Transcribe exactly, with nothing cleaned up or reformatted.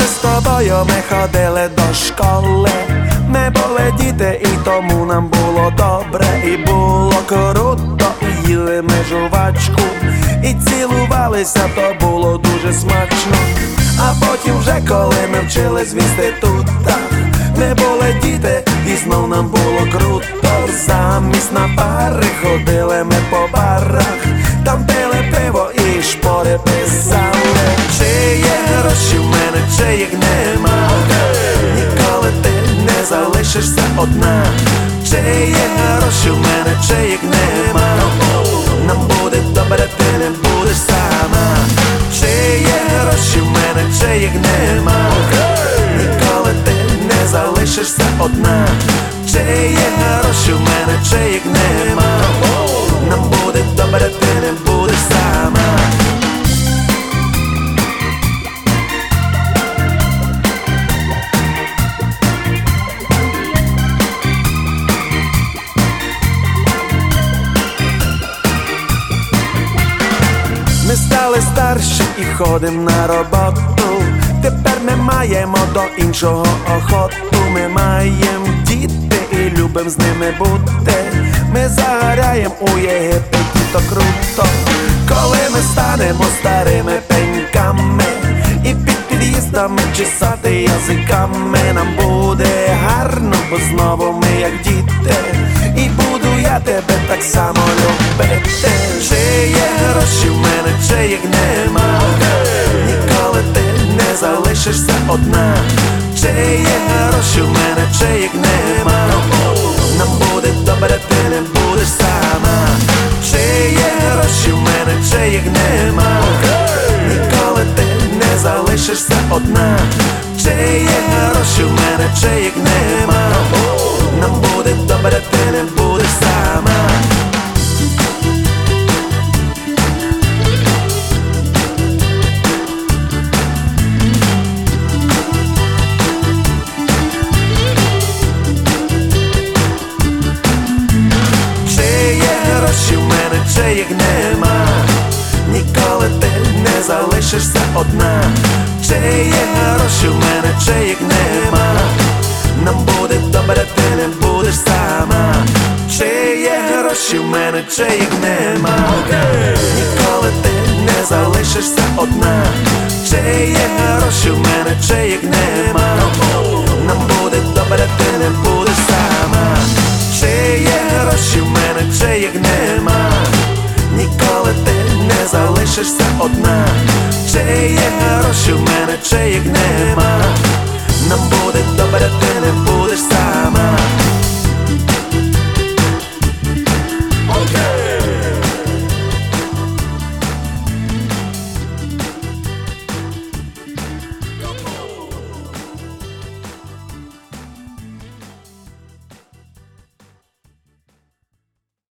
Коли з тобою ми ходили до школи, ми були діти, і тому нам було добре. І було круто, і їли ми жувачку, і цілувалися, то було дуже смачно. А потім вже, коли ми вчились в інститутах, ми були діти, і знов нам було круто. Замість на пари ходили ми по барах, там пили пиво і шпори писали. Чи є гроші в мене, чи їх нема, ніколи ти не залишишся одна. Чи є гроші в мене, чи їх нема, нам буде добре, ти не будеш сама. Чи є гроші в мене, чи їх нема, ніколи ти не залишишся одна. Чи є гроші в мене, чи їх нема, нам буде добре, ти не будеш сама. Ми стали старші і ходим на роботу, тепер ми маємо до іншого охоту. Ми маємо діти і любим з ними бути, ми загоряєм у Єгипеті, то круто. Коли ми станемо старими пеньками і під під'їздами чесати язиками, нам буде гарно, бо знову ми як діти, і буду я тебе так само любити. Чи є гроші в мене, чи їх нема, ніколи ти не залишишся одна. Чи є гроші в мене, чи їх нема, нам буде добре, ти не будеш сама. Чи є гроші в мене, чи їх нема, ніколи ти не залишишся одна. Чи є гроші в мене, чи їх нема, нам буде добре, ти не будеш сама. Чи їх нема, ніколи ти не залишишся одна. Чи є гроші в мене, чи їх нема, нам буде добре, ти не будеш сама. Чи є гроші в мене, чи їх нема, ніколи ти не залишишся одна. Чи є гроші в мене, чи їх нема, нам буде добре, ти не будеш сама. Чи є гроші в мене, чи їх нема, ніколи ти не залишишся одна. Чи є гроші в мене, чи їх нема, нам буде добре, ти не будеш.